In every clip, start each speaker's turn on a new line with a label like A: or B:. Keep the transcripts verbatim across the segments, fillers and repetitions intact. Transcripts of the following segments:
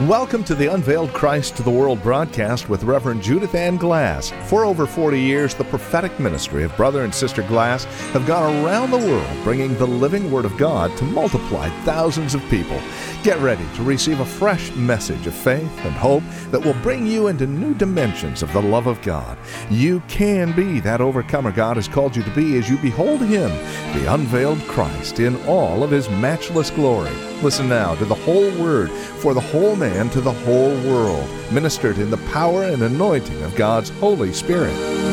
A: Welcome to the Unveiled Christ to the World broadcast with Reverend Judith Ann Glass. For over forty years, the prophetic ministry of Brother and Sister Glass have gone around the world bringing the living Word of God to multiply thousands of people. Get ready to receive a fresh message of faith and hope that will bring you into new dimensions of the love of God. You can be that overcomer God has called you to be as you behold Him, the unveiled Christ, in all of His matchless glory. Listen now to the whole Word for the whole man to the whole world, ministered in the power and anointing of God's Holy Spirit.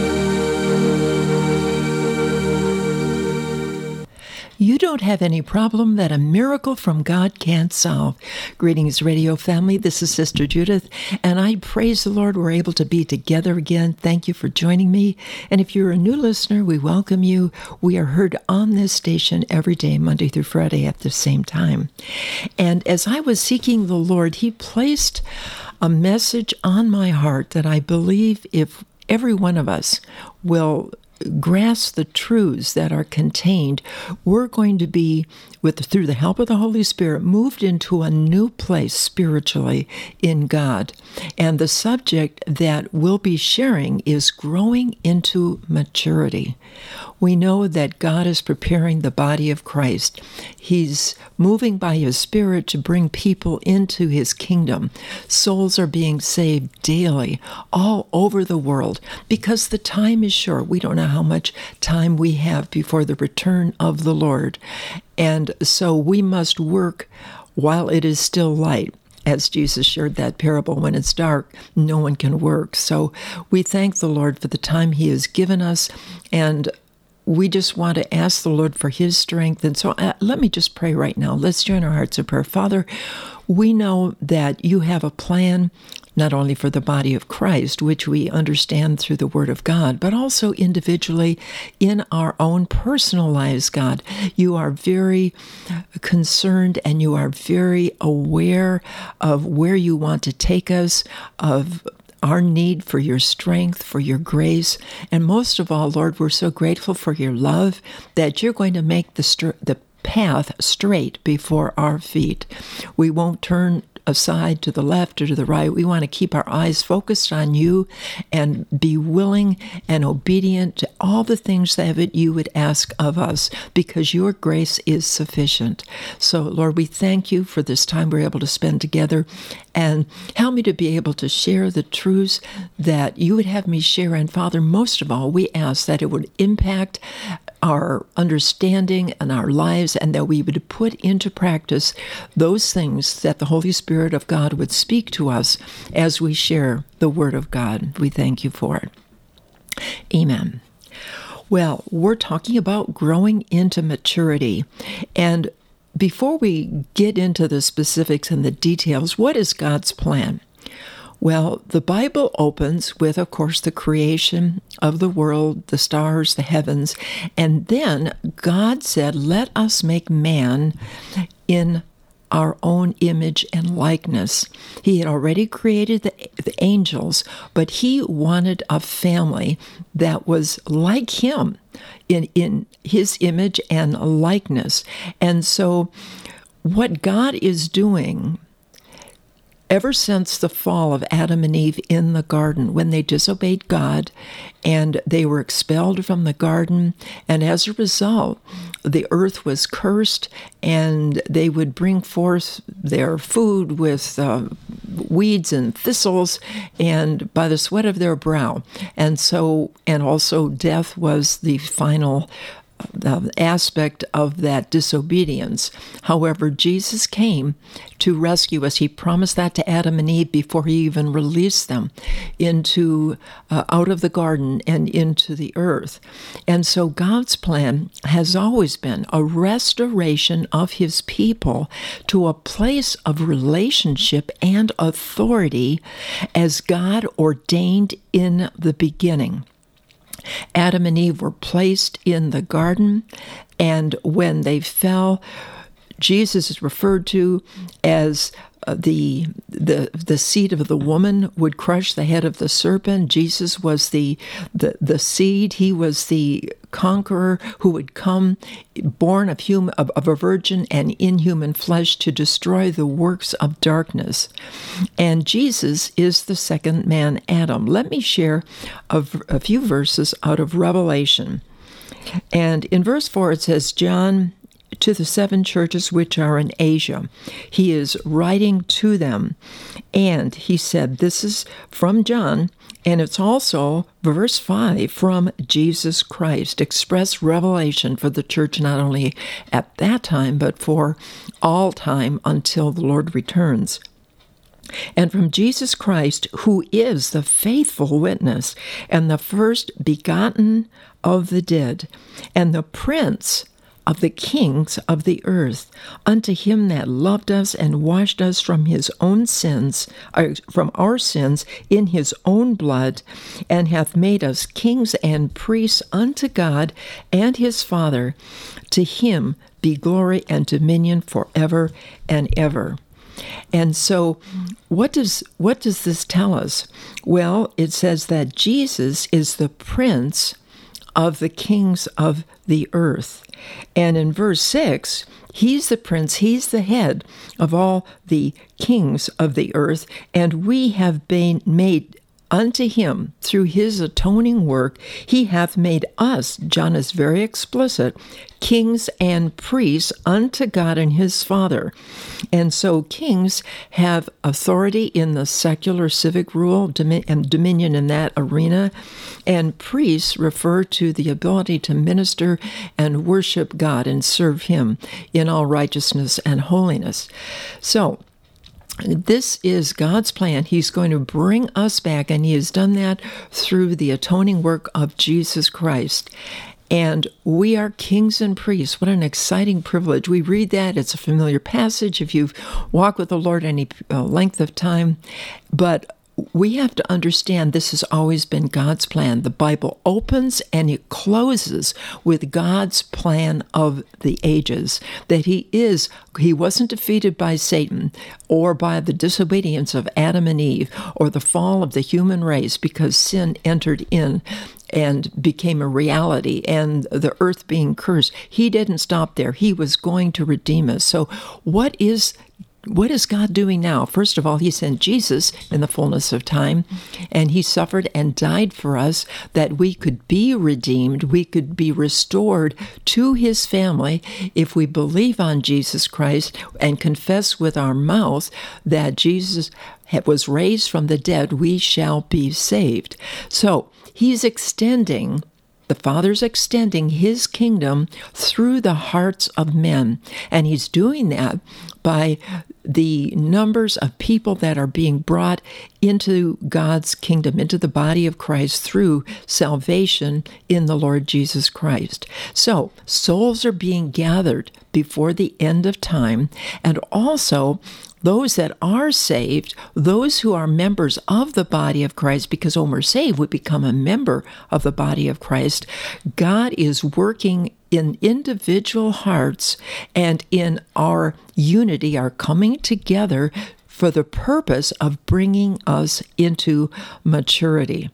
B: You don't have any problem that a miracle from God can't solve. Greetings, radio family. This is Sister Judith, and I praise the Lord we're able to be together again. Thank you for joining me. And if you're a new listener, we welcome you. We are heard on this station every day, Monday through Friday at the same time. And as I was seeking the Lord, He placed a message on my heart that I believe if every one of us will grasp the truths that are contained, we're going to be, with through the help of the Holy Spirit, moved into a new place spiritually in God. And the subject that we'll be sharing is growing into maturity. We know that God is preparing the body of Christ. He's moving by His Spirit to bring people into His kingdom. Souls are being saved daily, all over the world, because the time is short. We don't know how much time we have before the return of the Lord. And so we must work while it is still light. As Jesus shared that parable, when it's dark, no one can work. So we thank the Lord for the time He has given us, and we just want to ask the Lord for His strength. And so uh, let me just pray right now. Let's join our hearts in prayer. Father, we know that You have a plan not only for the body of Christ, which we understand through the Word of God, but also individually in our own personal lives, God. You are very concerned and You are very aware of where You want to take us, of our need for Your strength, for Your grace. And most of all, Lord, we're so grateful for Your love that You're going to make the str- the path straight before our feet. We won't turn aside to the left or to the right. We want to keep our eyes focused on You and be willing and obedient to all the things that You would ask of us, because Your grace is sufficient. So, Lord, we thank You for this time we're able to spend together, and help me to be able to share the truths that You would have me share. And Father, most of all, we ask that it would impact our understanding and our lives, and that we would put into practice those things that the Holy Spirit of God would speak to us as we share the Word of God. We thank You for it. Amen. Well, we're talking about growing into maturity. And before we get into the specifics and the details, what is God's plan? Well, the Bible opens with, of course, the creation of the world, the stars, the heavens, and then God said, let us make man in our own image and likeness. He had already created the, the angels, but He wanted a family that was like Him in, in His image and likeness. And so what God is doing ever since the fall of Adam and Eve in the garden, when they disobeyed God and they were expelled from the garden, and as a result, the earth was cursed, and they would bring forth their food with uh, weeds and thistles, and by the sweat of their brow. And so, and also death was the final the aspect of that disobedience. However, Jesus came to rescue us. He promised that to Adam and Eve before He even released them into uh, out of the garden and into the earth. And so God's plan has always been a restoration of His people to a place of relationship and authority as God ordained in the beginning. Adam and Eve were placed in the garden, and when they fell Jesus is referred to as uh, the the the seed of the woman would crush the head of the serpent. Jesus was the the the seed. He was the conqueror who would come, born of human of, of a virgin and in human flesh, to destroy the works of darkness. And Jesus is the second man, Adam. Let me share a, a few verses out of Revelation. And in verse four it says, John, to the seven churches which are in Asia. He is writing to them. And he said, this is from John, and it's also, verse five, from Jesus Christ. Express revelation for the church, not only at that time, but for all time until the Lord returns. And from Jesus Christ, who is the faithful witness, and the first begotten of the dead, and the prince of the kings of the earth, unto him that loved us and washed us from his own sins, or from our sins, in his own blood, and hath made us kings and priests unto God and his Father. To him be glory and dominion forever and ever. And so what does what does this tell us? Well, it says that Jesus is the prince of the kings of the earth. And in verse six, he's the prince, he's the head of all the kings of the earth, and we have been made unto him through his atoning work. He hath made us, John is very explicit, kings and priests unto God and his Father. And so kings have authority in the secular civic rule and dominion in that arena, and priests refer to the ability to minister and worship God and serve him in all righteousness and holiness. So this is God's plan. He's going to bring us back, and he has done that through the atoning work of Jesus Christ. And we are kings and priests. What an exciting privilege. We read that. It's a familiar passage if you've walked with the Lord any uh, length of time. But we have to understand this has always been God's plan. The Bible opens and it closes with God's plan of the ages, that he is, he wasn't defeated by Satan or by the disobedience of Adam and Eve or the fall of the human race, because sin entered in and became a reality, and the earth being cursed. He didn't stop there. He was going to redeem us. So what is What is God doing now? First of all, he sent Jesus in the fullness of time, and he suffered and died for us that we could be redeemed, we could be restored to his family if we believe on Jesus Christ and confess with our mouth that Jesus was raised from the dead, we shall be saved. So he's extending The Father's extending his kingdom through the hearts of men, and he's doing that by the numbers of people that are being brought into God's kingdom, into the body of Christ through salvation in the Lord Jesus Christ. So souls are being gathered before the end of time, and also those that are saved, those who are members of the body of Christ, because when we're saved, we become a member of the body of Christ. God is working in individual hearts and in our unity, our coming together for the purpose of bringing us into maturity.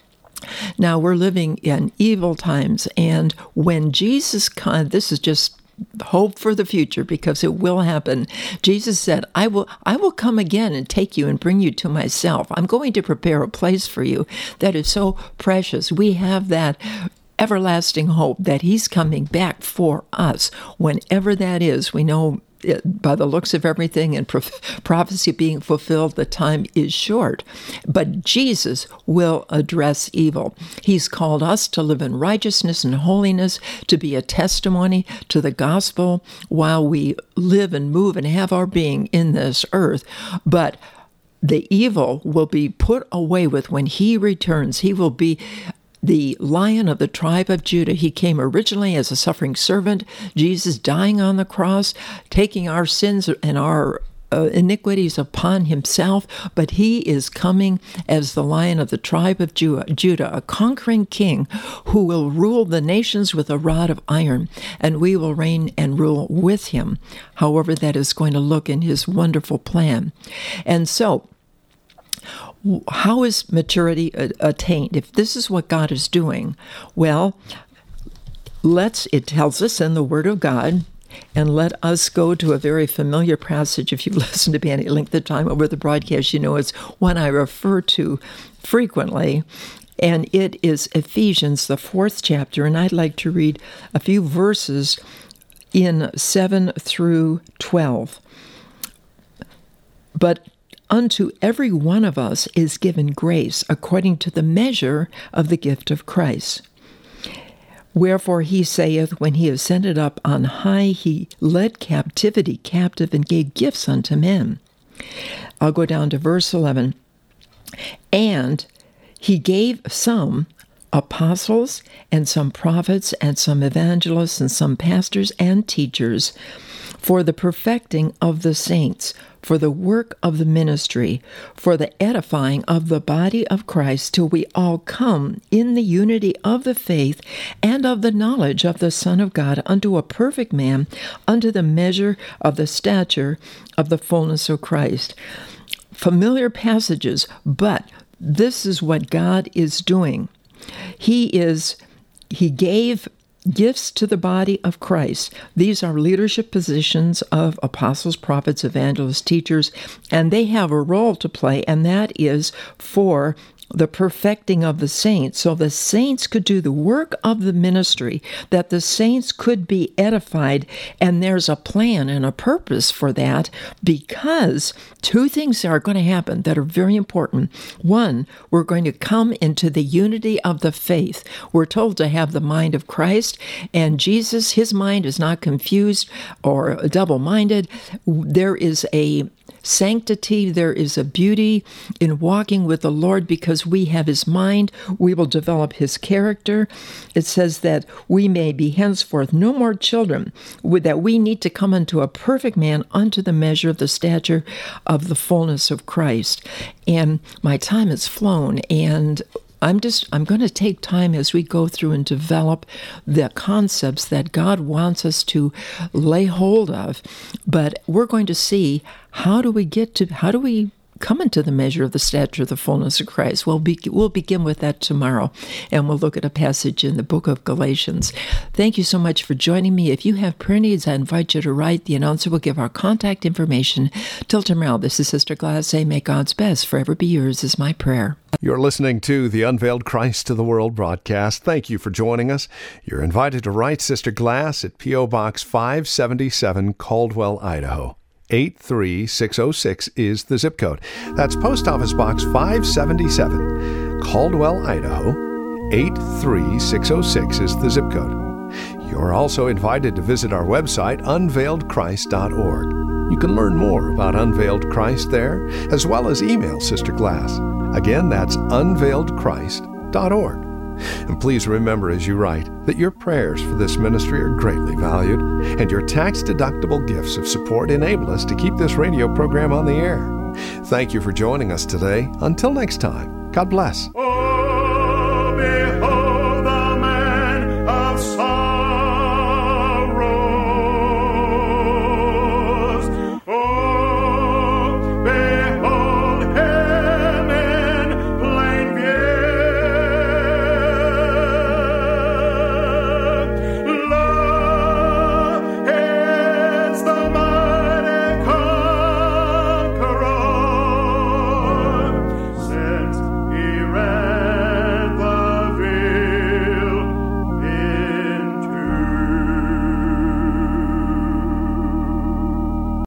B: Now, we're living in evil times, and when Jesus comes, this is just hope for the future, because it will happen. Jesus said, I will I will come again and take you and bring you to myself. I'm going to prepare a place for you that is so precious. We have that everlasting hope that he's coming back for us. Whenever that is, we know by the looks of everything and prophecy being fulfilled, the time is short. But Jesus will address evil. He's called us to live in righteousness and holiness, to be a testimony to the gospel while we live and move and have our being in this earth. But the evil will be put away with when he returns. He will be the Lion of the tribe of Judah. He came originally as a suffering servant, Jesus dying on the cross, taking our sins and our uh, iniquities upon himself, but he is coming as the Lion of the tribe of Judah, a conquering king who will rule the nations with a rod of iron, and we will reign and rule with him, however that is going to look in his wonderful plan. And so, how is maturity attained? If this is what God is doing, well, let's, it tells us in the Word of God, and let us go to a very familiar passage. If you've listened to me any length of time over the broadcast, you know it's one I refer to frequently, and it is Ephesians, the fourth chapter, and I'd like to read a few verses in seven through twelve. But unto every one of us is given grace according to the measure of the gift of Christ. Wherefore he saith, when he ascended up on high, he led captivity captive and gave gifts unto men. I'll go down to verse eleven. And he gave some apostles, and some prophets, and some evangelists, and some pastors and teachers, for the perfecting of the saints, for the work of the ministry, for the edifying of the body of Christ, till we all come in the unity of the faith and of the knowledge of the Son of God, unto a perfect man, unto the measure of the stature of the fullness of Christ. Familiar passages, but this is what God is doing. He is, he gave gifts to the body of Christ. These are leadership positions of apostles, prophets, evangelists, teachers, and they have a role to play, and that is for the perfecting of the saints, so the saints could do the work of the ministry, that the saints could be edified, and there's a plan and a purpose for that, because two things are going to happen that are very important. One, we're going to come into the unity of the faith. We're told to have the mind of Christ, and Jesus, his mind is not confused or double-minded. There is a sanctity, there is a beauty in walking with the Lord because we have his mind. We will develop his character. It says that we may be henceforth no more children, that we need to come unto a perfect man, unto the measure of the stature of the fullness of Christ. And my time has flown, and I'm just, I'm going to take time as we go through and develop the concepts that God wants us to lay hold of. But we're going to see, how do we get to, how do we come into the measure of the stature of the fullness of Christ? We'll, be, we'll begin with that tomorrow, and we'll look at a passage in the book of Galatians. Thank you so much for joining me. If you have prayer needs, I invite you to write. The announcer will give our contact information. Till tomorrow, this is Sister Glass saying, may God's best forever be yours is my prayer.
A: You're listening to the Unveiled Christ to the World broadcast. Thank you for joining us. You're invited to write Sister Glass at P O. Box five seventy-seven, Caldwell, Idaho. eight three six oh six is the zip code. That's Post Office Box five seventy-seven, Caldwell, Idaho. eight three six oh six is the zip code. You're also invited to visit our website, unveiled christ dot org. You can learn more about Unveiled Christ there, as well as email Sister Glass. Again, that's unveiled christ dot org. And please remember as you write that your prayers for this ministry are greatly valued, and your tax-deductible gifts of support enable us to keep this radio program on the air. Thank you for joining us today. Until next time, God bless. Oh, behold.